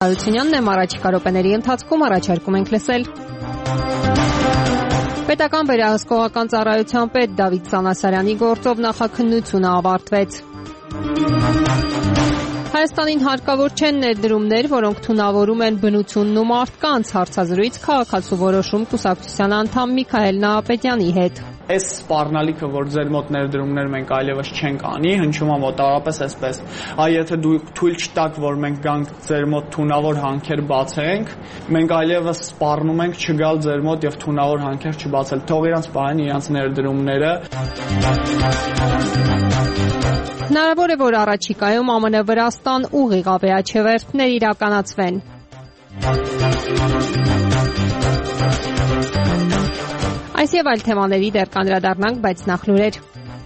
Հարությունյանն եմ, առաջիկա րոպեների ընթացքում առաջարկում ենք լսել. Պետական վերահսկողական ծառայության պետ Դավիթ Սանասարյանի գործով նախաքննությունը ավարտվեց։ Հայաստանին հարկավոր չեն ներդրումներ, որոնք թունավորում են բնությունն ու մարդկանց, հարցազրույց քաղաքացու որոշում կուսակցության անդամ Միքայել Նահապետյանի հետ։ Այս սպառնալիքը, որ ձեր մոտ ներդրումներ մենք այլևս չենք անի, հնչում է մոտավորապես այսպես. եթե դուք թույլ չտաք, որ մենք գանք ձեր մոտ թունավոր հանքեր բացենք, մենք այլևս սպառնում ենք չգալ ձեր մոտ եւ թունավոր հանքեր չբացել։ Թող իրանց պահեն իրանց ներդրումները։ Հնարավոր է, որ առաջիկայում ԱՄՆ-Վրաստան ուղիղ ավիաչվերթներ իրականացվեն։ Այս եւ այլ թեմաների դեռ կանդրադառնանք, բայց նախ լուրեր։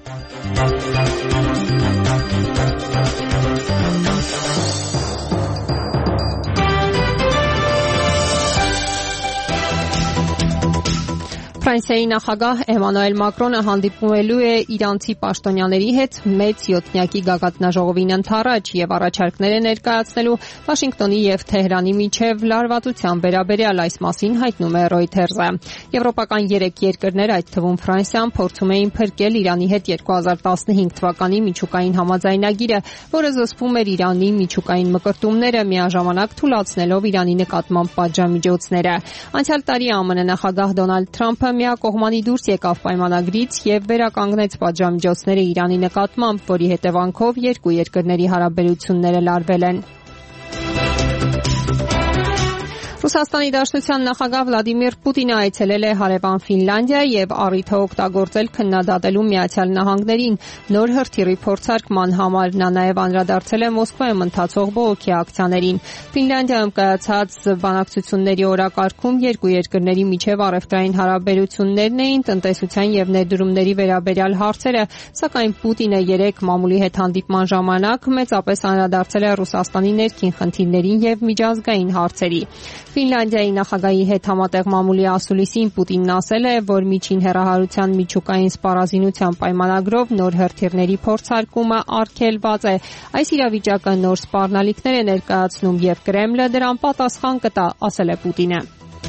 Ֆրանսիայի նախագահ Էմանուել Մակրոնը հանդիպելու է իրանցի պաշտոնյաների հետ մեծ յոթնյակի գագաթնաժողովին ընդառաջ եւ առաջարկներ է ներկայացնելու Վաշինգտոնի եւ Թեհրանի միջև լարվածության վերաբերյալ, այս մասին հայտնում է Reuters-ը։ Եվրոպական 3 երկրներ, այդ թվում Ֆրանսիան, փորձում էին փրկել Իրանի հետ 2015 թվականի միջուկային համաձայնագիրը, որը զսպում էր Իրանի միջուկային մկրտումները, միաժամանակ թույլատնելով Իրանի նկատմամբ պատժամիջոցները։ Անցյալ տարի ԱՄՆ նախագահ Դոնալդ Թրամփը միակողմանի դուրս եկավ պայմանագրից եւ վերականգնեց պատժամիջոցները Իրանի նկատմամբ, որի հետևանքով երկու երկրների հարաբերությունները լարվել են։ Ռուսաստանի Դաշնության նախագահ Վլադիմիր Պուտինը այցելել է հարևան Ֆինլանդիա եւ առիթը օգտագործել քննադատելու Միացյալ Նահանգներին նոր հրթիռի փորձարկման համար։ Նա նաեւ անդրադարձել է Մոսկվայում ընթացող բողոքի ակցիաներին։ Ֆինլանդիայում կայացած բանակցությունների օրակարգում երկու երկրների միջև առևտրային հարաբերություններն էին, տնտեսության եւ ներդրումների վերաբերյալ հարցերը, սակայն Պուտինը երեք մամուլի հետ հանդիպման ժամանակ մեծապես անդրադարձել է Ռուսաստանի ներքին խնդիրներին եւ միջազգային հարցերի։ Ֆինլանդիայի նախագահի հետ համատեղ մամուլի ասուլիսին Պուտինն ասել է, որ միջին հեռահարության միջուկային սպառազինության պայմանագրով նոր հրթիռների փորձարկումը արգելված է։ Այս իրավիճակը նոր սպառնալիքներ է ներկայացնում եւ Կրեմլը դրան պատասխան կտա, ասել է Պուտինը։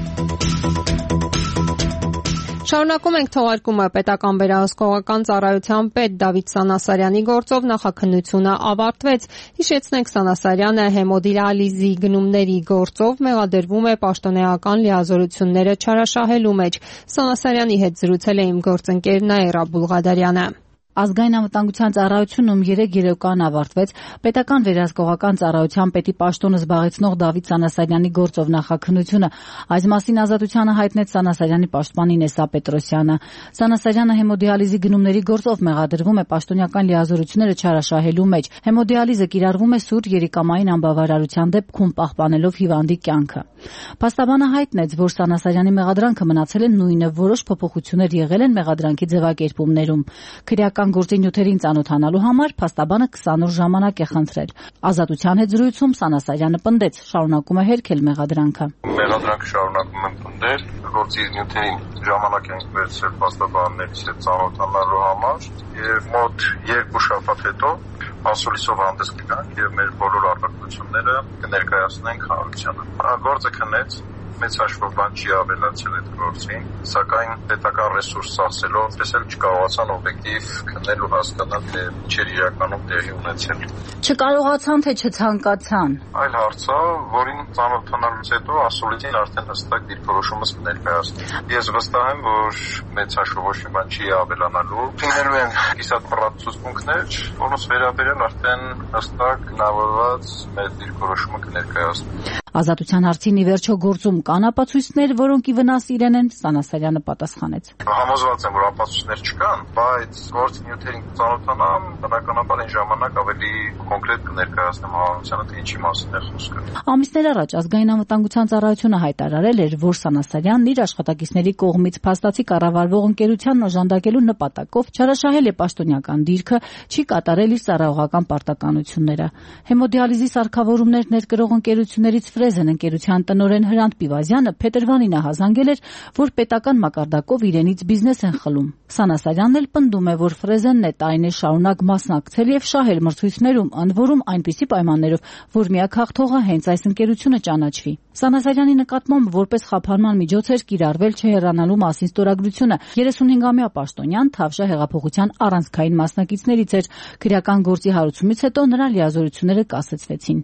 Շարունակում ենք թողարկումը։ Պետական վերահսկողական ծառայության պետ Դավիթ Սանասարյանի գործով նախաքննությունը ավարտվեց։ Հիշեցնենք, Սանասարյանը հեմոդիալիզի գնումների գործով մեղադրվում է պաշտոնեական լիազորությունները չարաշահելու մեջ։ Սանասարյանի հետ զրուցել է իմ գործընկեր Նաիրա Բուլղադարյանը։ Ազգային անվտանգության ծառայությունում 3 երեկոյան ավարտվեց պետական վերահսկողական ծառայության պետի պաշտոնը զբաղեցնող Դավիթ Սանասարյանի գործով նախաքննությունը։ Այս մասին Ազատությանը հայտնեց Սանասարյանի պաշտպան Ինեսա Պետրոսյանը։ Սանասարյանը հեմոդիալիզի գնումների գործով մեղադրվում է պաշտոնեական լիազորությունները չարաշահելու մեջ։ Հեմոդիալիզը կիրառվում է սուր երիկամային անբավարարության դեպքում, պահպանելով հիվանդի կյանքը։ Փաստաբանը հայտնեց, որ Սանասարյանի մեղադրանքը մնացել է նույնը, որոշ փոփոխություններ եղել են մեղադրանքի ձևակերպումներում։ Քրեական գործի նյութերին ծանոթանալու համար փաստաբանը 20 օր ժամանակ է խնդրել։ Ազատության հետ զրույցում Սանասարյանը պնդեց, շարունակում է հերքել մեղադրանքը։ Մեղադրանքը շարունակում եմ պնդել, գործի նյութերին ժամանակ ենք վերցրել փաստաբաններից հետ ծանոթանալու համար եւ մոտ 2 շաբաթ հետո ասուլիսով հանդես կգանք եւ մեր բոլոր արտադրությունները կներկայացնենք հանրությանը։ Գործը քննեց, մեծ հաշվով բան չի ավելացել այդ գործին, սակայն պետական ռեսուրս ծախսելով տեսել չկարողացան օբյեկտիվ քննել ու հասկանալ, թե ինչ էր իրականում տեղի ունեցել։ Չկարողացան, թե չցանկացան։ Այլ հարց է, որին ծանոթանալուց հետո ասուլիսին արդեն հստակ դիրքորոշումս կներկայացնի։ Ես վստահ եմ, որ մեծ հաշվով ոչ մի բան չի ավելանալու։ Լինելու են կիսատ պրակտիկներ, որոնց վերաբերյալ արդեն հստակ հնարավորված մեր դիրքորոշումը կներկայացնի։ Ազատության հարցին ի վերջո գործում կան ապացույցներ, որոնք ի վնաս իրեն են, Սանասարյանը պատասխանեց։ Համոզված եմ, որ ապացույցներ չկան, բայց գործի նյութերին ծանոթանամ, բնականաբար այն ժամանակ ավելի կոնկրետ կներկայացնեմ հանրությանը, թե ինչի մասին է խոսքը։ Ամիսներ առաջ Ազգային անվտանգության ծառայությունը հայտարարել էր, որ Սանասարյանն իր աշխատակիցների կողմից փաստացի կառավարվող ընկերությանն օժանդակելու նպատակով չարաշահել է պաշտոնյական դիրքը, չի կատարել իր ծառայողական պարտականությունները։ Հեմոդիալիզի սարքավորումներ ներկրող ընկերություններից Ֆրեզեն ընկերության տնօրեն Հրանտ Պիվազյանը փետրվարին հազանգել էր, որ պետական մակարդակով իրենից բիզնես են խլում։ Սանասարյանն էլ պնդում է, որ Ֆրեզենն է տարիներ շարունակ մասնակցել եւ շահել մրցույթներում, ընդ որում այնպիսի պայմաններով, որ միակ հաղթողը հենց այս ընկերությունը ճանաչվի։ Սանասարյանի նկատմամբ որպես խափանման միջոց էր կիրառվել չհեռանալու մասին ստորագրությունը 35-ամյա պաշտոնյան Թավշյա հեղափոխության առանցքային մասնակիցներից էր։ Քրեական գործի հարուցումից հետո նրա լիազորությունները կասեցվեցին։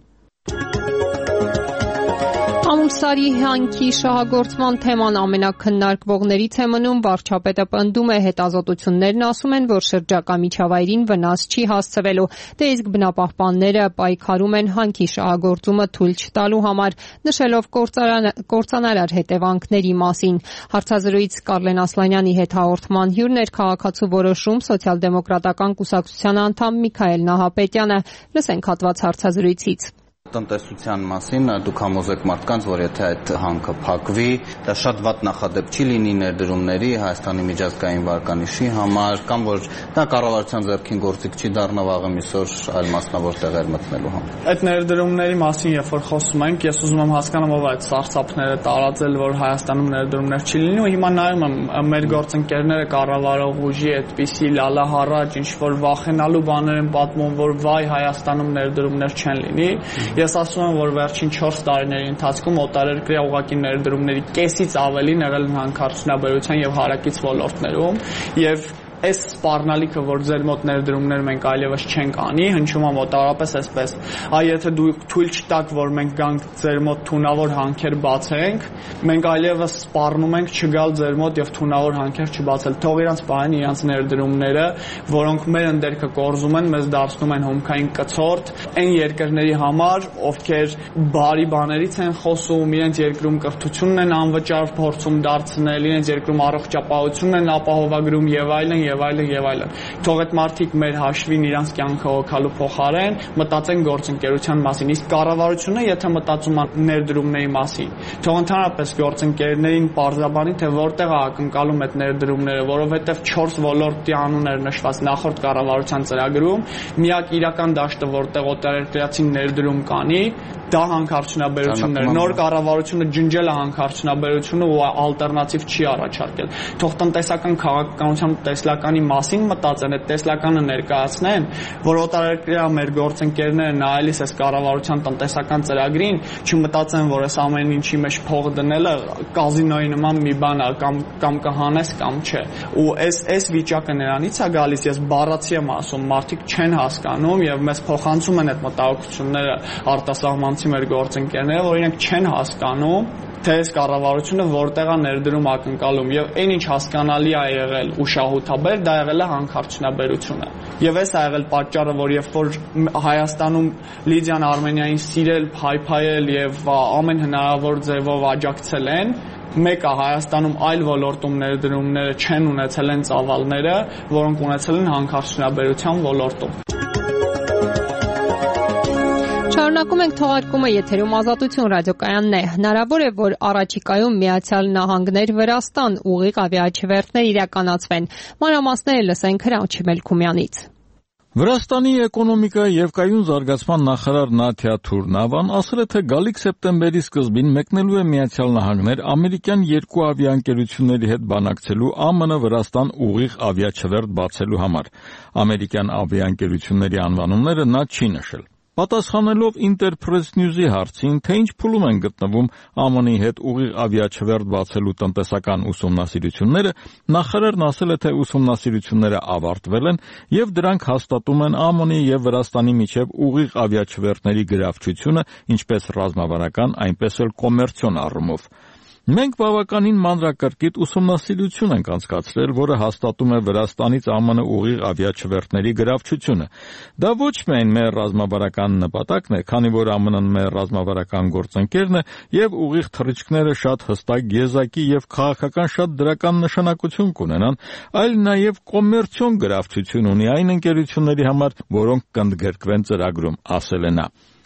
Ամուլսարի հանքի շահագործման թեման ամենակննարկվողներից է մնում։ Վարչապետը պնդում է, հետազոտություններն ասում են, որ շրջակա միջավայրին վնաս չի հասցվելու, դե իսկ բնապահպանները պայքարում են հանքի շահագործումը թույլ չտալու համար, նշելով կործանարար հետևանքների մասին։ Հարցազրույց Կարլեն Ասլանյանի հետ հաղորդման հյուրն էր քաղաքացու որոշում սոցիալ-դեմոկրատական կուսակցության անդամ Միքայել Նահապետյանը։ Լսենք հատված հարցազրույցից։ Տնտեսության մասին դուք համոզեք մարդկանց, որ եթե այդ հանքը փակվի, դա շատ վատ նախադեպ չի լինի ներդրումների, Հայաստանի միջազգային վարկանիշի համար, կամ որ դա կառավարության ձեռքին գործիք չի դառնա վաղը միսօր այլ մասնավոր տեղեր մտնելու համար։ Այդ ներդրումների մասին երբ որ խոսում ենք, ես ուզում եմ հասկանամ ով այդ սարսափները տարածել, որ Հայաստանում ներդրումներ չի լինի, ու հիմա նայում եմ մեր գործընկերները կառավարող ուժի այդպիսի լալահառաջ ինչ որ վախենալու բաներ են պատմում, որ վայ Հայաստանում ներդրումներ չեն լինի։ Ես ասում եմ, որ վերջին 4 տարիների ընթացքում օտարերկրյա ուղղակի ներդրումների կեսից ավելին եղել են հանքարդյունաբերության եւ հարակից ոլորտներում, եւ այս սպառնալիքը, որ ձեր մոտ ներդրումներ մենք այլևս չենք անի, հնչում է մոտավորապես այսպես. այ եթե դուք թույլ չտաք, որ մենք գանք ձեր մոտ թունավոր հանքեր բացենք, մենք այլևս սպառնում ենք չգալ ձեր մոտ եւ թունավոր հանքեր չբացել։ Թող իրանց բան իրանց ներդրումները, որոնք մեր ընդերքը կորզում են, մեզ դարձնում են հումքային կցորդ, այն երկրների համար, ովքեր բարի բաներից են խոսում, իրենց երկրում կրթությունն են անվճար փորձում դարձնել, իրենց երկրում առողջապահությունն են ապահովագրում եւ այլն եւ այլն։ Թող այդ մարդիկ մեր հաշվին իրանց կյանքը հոգալու փոխարեն մտածեն գործընկերության մասին։ Իսկ կառավարությունը, եթե մտածում է ներդրումների մասին, թող ընդհանրապես գործընկերներին պարզաբանի, թե որտեղ է ակնկալում այդ ներդրումները, որովհետեւ 4 ոլորտի անուն էր նշված նախորդ կառավարության ծրագրում, միակ իրական դաշտը, որտեղ օտարերկրացին ներդրում կանի, դա հանքարդյունաբերությունն էր։ Նոր կառավարությունը ջնջել է հանքարդյունաբերությունը ու ալտերնատիվ չի առաջարկել։ Թող տնտեսական քաղաքականության տեսլականի մասին մտածեն, այդ տեսլականը ներկայացնեն, որ օտարերկրյա մեր գործընկերները նայելիս այս կառավարության տնտեսական ծրագրին, չմտածեն, որ այս ամեն ինչի մեջ փող դնելը կազինոյի նման մի բան է, կամ կհանես կամ չէ։ Ու այս վիճակը նրանից է գալիս, ես բառացի եմ ասում, մարդիկ չեն հասկանում եւ մեզ փոխանցում են այդ մտահոգությունները արտասահմանցի մեր գործընկերները, որ իրենք չեն հասկանում, թե այս կառավարությունը որտեղ է ներդրում ակնկալում եւ այն ինչ հասկանալի է եղել ու շահութաբեր, դա եղել է հանքարդյունաբերությունը։ Եվ այս է եղել պատճառը, որ երբ որ Հայաստանում Լիդիան Արմենիային սիրել, փայփայել եւ ամեն հնարավոր ձևով աջակցել են, մեկը Հայաստանում այլ ոլորտում ներդրումները չեն ունեցել են ծավալները, որոնք ունեցել են հանքարդյունաբերության ոլորտում։ Շարունակում ենք թողարկումը եթերում Ազատություն ռադիոկայանն է։ Հնարավոր է, որ առաջիկայում Միացյալ Նահանգներ Վրաստան ուղիղ ավիաչվերթներ իրականացվեն։ Մանրամասները լսենք Հրանտ Մելքումյանից։ Վրաստանի էկոնոմիկայի եւ կայուն զարգացման նախարար Նաթիա Թուրնավան ասել է, թե գալիք սեպտեմբերի սկզբին մեկնելու է Միացյալ Նահանգներ ամերիկյան 2 ավիաընկերությունների հետ բանակցելու ԱՄՆ Վրաստան ուղիղ ավիաչվերթ բացելու համար։ Ամերիկյան ավիաընկերությունների անվանումները նա չի նշել։ Պատասխանելով Interpress News-ի հարցին, թե ինչ փուլում են գտնվում ԱՄՆ-ի հետ ուղիղ ավիաչվերթ բացելու տնտեսական ուսումնասիրությունները, նախարարն ասել է, թե ուսումնասիրությունները ավարտվել են եւ դրանք հաստատում են ԱՄՆ-ի եւ Վրաստանի միջև ուղիղ ավիաչվերթների գրավչությունը, ինչպես ռազմավարական, այնպես էլ կոմերցիոն առումով։ Մենք բավականին մանրակրկիտ ուսումնասիրություն ենք անցկացրել, որը հաստատում է Վրաստանից ԱՄՆ ուղիղ ավիաչվերթների գրավչությունը։ Դա ոչ միայն մեր ռազմավարական նպատակն է, քանի որ ԱՄՆ-ն մեր ռազմավարական գործընկերն է եւ ուղիղ թռիչքները շատ հստակ եզակի եւ քաղաքական շատ դրական նշանակություն կունենան, այլ նաեւ կոմերցիոն գրավչություն ունի այն ընկերությունների համար, որոնք կընդգրկվեն ծրագրում, ասել է նա։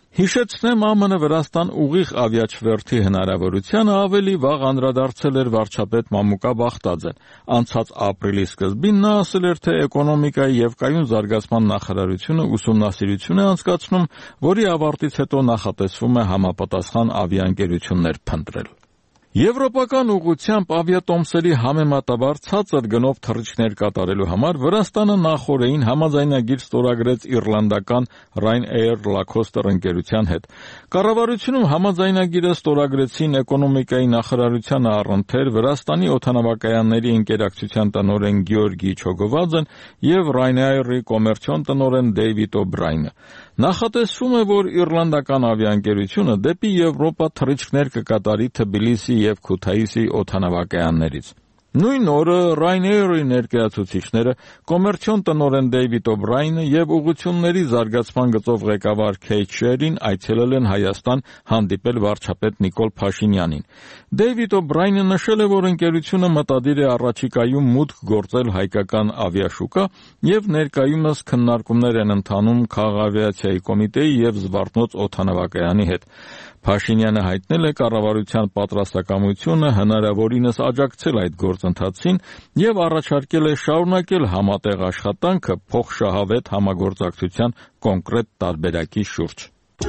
Հիշեցնեմ, ԱՄՆ Վրաստան ուղիղ ավիաչվերթի հնարավորությանը ավելի վաղ անդրադարձել էր վարչապետ Մամուկա Բախտաձեն։ Անցած ապրիլի սկզբին նա ասել էր, թե էկոնոմիկայի եւ կայուն զարգացման նախարարությունը ուսումնասիրություն է անցկացնում, որի ավարտից հետո նախատեսվում է համապատասխան ավիաընկերություններ փնտրել։ Եվրոպական ուղղությամբ ավիատոմսերի համեմատաբար ցածր գնով թռիչքներ կատարելու համար Վրաստանը նախօրեին համաձայնագիր ստորագրեց իռլանդական Ryanair Lacoste ընկերության հետ։ Կառավարությունում համաձայնագիրը ստորագրեցին էկոնոմիկայի նախարարության առընթեր Վրաստանի օդանավակայանների ընկերակցության տնօրեն Գեորգի Չոգովաձեն եւ Ryanair-ի կոմերցիոն տնօրեն Դեյվիդ Օ'Բրայնը։ Նախատեսվում է, որ իռլանդական ավիաընկերությունը դեպի Եվրոպա թռիչքներ կկատարի Թբիլիսի եւ Քութայիսի օդանավակայաններից։ Նույն օրը Ryanair-ի ներկայացուցիչները կոմերցիոն տնօրեն Դեյվիդ Օ'Բրայնը եւ ուղղությունների զարգացման գծով ղեկավար Քեյթ Շերին այցելել են Հայաստան հանդիպել վարչապետ Նիկոլ Փաշինյանին։ Դեյվիդ Օ'Բրայնը նշել է, որ ընկերությունը մտադիր է առաջիկայում մուտք գործել հայկական ավիաշուկա եւ ներկայումս քննարկումներ են ընթանում Քաղաքավիացիայի կոմիտեի եւ Զվարթնոց օդանավակայանի հետ։ Փաշինյանը հայտնել է կառավարության պատրաստակամությունը հնարավորինս աջակցել այդ գործընթացին եւ առաջարկել է շարունակել համատեղ աշխատանքը փոխշահավետ համագործակցության կոնկրետ տարբերակի շուրջ։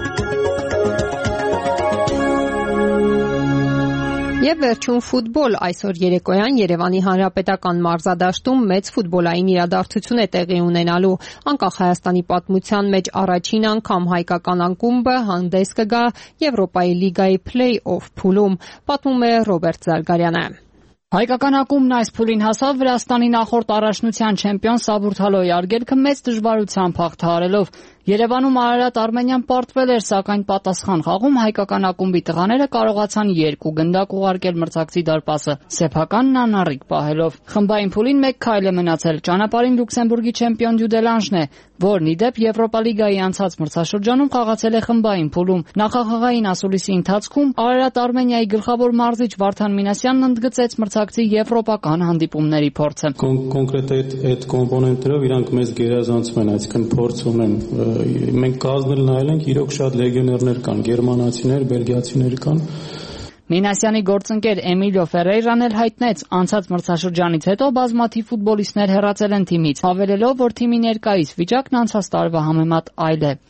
Եվ վերջում ֆուտբոլ այսօր երեկոյան Երևանի Հանրապետական մարզադաշտում մեծ ֆուտբոլային իրադարձություն է տեղի ունենալու։ Անկախ Հայաստանի պատմության մեջ առաջին անգամ հայկական ակումբը հանդես կգա Եվրոպայի լիգայի փլեյ-օֆ փուլում, պատմում է Ռոբերտ Զարգարյանը։ Հայկական ակումբն այս փուլին հասավ Վրաստանի նախորդ առաջնության չեմպիոն Սաբուրթալոյի արգելքը մեծ դժվարությամբ հաղթահարելով։ Երևանում Արարատ Արմենիան պարտվել էր, սակայն պատասխան խաղում հայկական ակումբի տղաները կարողացան 2 գնդակ ուղարկել մրցակցի դարպասը, սեփականն անառիկ պահելով։ Խմբային փուլին 1 քայլ է մնացել։ Ճանապարհին Լյուքսեմբուրգի չեմպիոն Դյուդելանժն է, որն ի դեպ Եվրոպա լիգայի անցած մրցաշրջանում խաղացել է խմբային փուլում։ Նախախաղային ասուլիսի ընթացքում Արարատ Արմենիայի գլխավոր մարզիչ Վարդան Մինասյանն ընդգծեց մրցակցի եվրոպական հանդիպումների փորձը։ Կոնկրետ այդ կոմպոնենտներով իրանք մեզ գերազանցում են, այսինքն փորձ ունեն։ Մենք կազմել նայել ենք, իրոք շատ լեգիոներներ կան, գերմանացիներ, բելգիացիներ կան։ Մինասյանի գործընկեր Էմիլիո Ֆերեյրան էլ հայտնեց, անցած մրցաշրջանից հետո բազմաթիվ ֆուտբոլիստներ հեռացել են թիմից, հավելելով, որ թիմի ներկայիս վիճակն անցած տարվա համեմատ այլ է։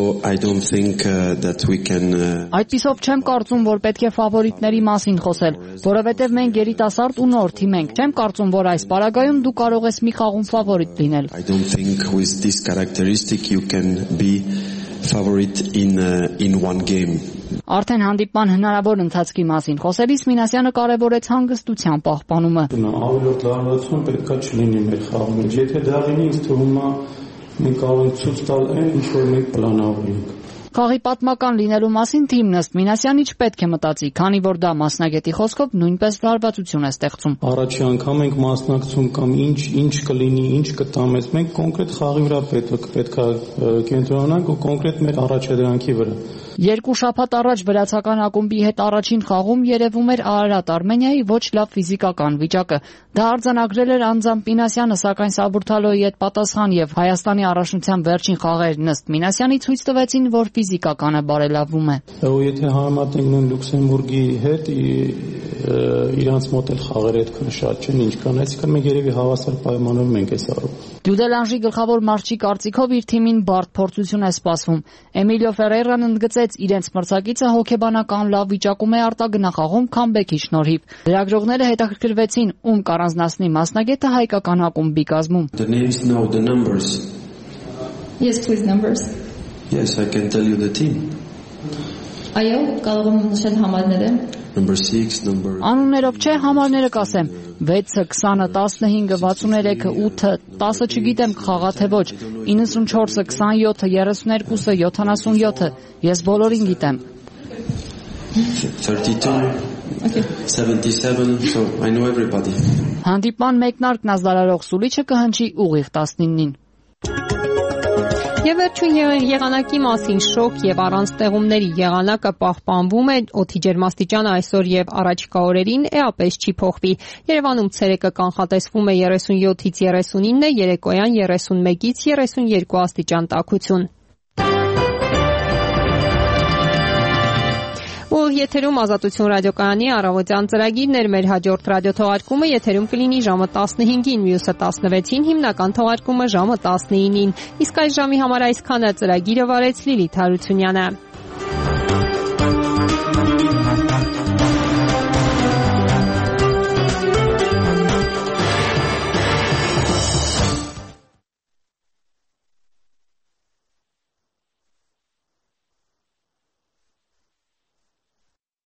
Այդպիսով չեմ կարծում, որ պետք է ֆավորիտների մասին խոսել, որովհետև մենք երիտասարդ ու նոր թիմ ենք։ Չեմ կարծում, որ այս պարագայում դու կարող ես մի խաղում ֆավորիտ լինել։ Արդեն հանդիպման հնարավոր ընթացքի մասին խոսելիս Մինասյանը կարևորեց հանգստության պահպանումը։ Ավելորդ լարվածություն պետք է չլինի մեր խաղում։ Եթե դա լինի, ինձ թվում է մենք կարող ենք ցույց տալ այն, ինչ որ մենք պլանավորել ենք։ Խաղի պատմական լինելու մասին թիմն ըստ Մինասյանի չպետք է մտածի, քանի որ դա մասնագետի խոսքով նույնպես լարվածություն է ստեղծում։ Առաջի անգամ ենք մասնակցում կամ ինչ կլինի, ինչ կտա մեզ, մենք կոնկրետ խաղի վրա պետք է կենտրոնանանք ու կոնկրետ մեր առաջադրանքի վրա։ 2 շաբաթ առաջ վրացական ակումբի հետ առաջին խաղում երևում էր Արարատ Արմենիայի ոչ լավ ֆիզիկական վիճակը։ Դա արձանագրել էր անձամբ Մինասյանը, սակայն Սաբուրթալոյի հետ պատասխան եւ Հայաստանի առաջնության վերջին խաղերն ըստ Մինասյանի ցույց տվեցին, որ ֆիզիկականը բարելավում է։ Եթե համեմատենք նույն Լյուքսեմբուրգի հետ, իրանց մոտ էլ խաղերը այդքան շատ չեն, ինչքան այսինքն մենք երևի հավասար պայմաններում ենք այս առում։ Դյուդելանժի գլխավոր մարզչի կարծիքով իր թիմին բարդ փորձություն է սպասվում։ Էմիլիո Ֆերեյրան ընդգծեց, իրենց մրցակիցը հոգեբանական լավ վիճակում է արտագնախաղում քամբեքի շնորհիվ։ Լրագրողները հետաքրքրվեցին, ում կառանձնացնի մասնագետը հայկական ակումբի կազմում։ Yes, please, numbers. Yes, I can tell you the team. Այո, կարող եմ նշել համարները։ Number 6, number... Անուններով չէ, համարները կասեմ։ 6-ը, 20-ը, 15-ը, 63-ը, 8-ը, 10-ը չգիտեմ խաղա թե ոչ, 94-ը, 27-ը, 32-ը, 77-ը, ես բոլորին գիտեմ։ 32, 77, so I know everybody. Հանդիպման մեկնարկն ազդարարող սուլիչը կհնչի ուղիղ 19-ին։ Եվ վերջին եղանակի մասին շոկ եւ առանց տեղումների եղանակը պահպանվում է, օդի ջերմաստիճանը այսօր եւ առաջիկա օրերին էապես չի փոխվի։ Երևանում ցերեկը կանխատեսվում է 37-ից 39, երեկոյան 31-ից 32 աստիճան տաքություն։ Ու եթերում Ազատություն ռադիոկայանի առավոտյան ծրագիրն էր, մեր հաջորդ ռադիոթողարկումը եթերում կլինի ժամը 15-ին, մյուսը 16-ին, հիմնական թողարկումը ժամը 19-ին։ Իսկ այս ժամի համար այսքանը. ծրագիրը վարեց Լիլիթ Հարությունյանը։